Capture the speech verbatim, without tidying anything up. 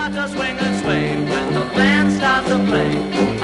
start to swing and sway, when the band starts to play.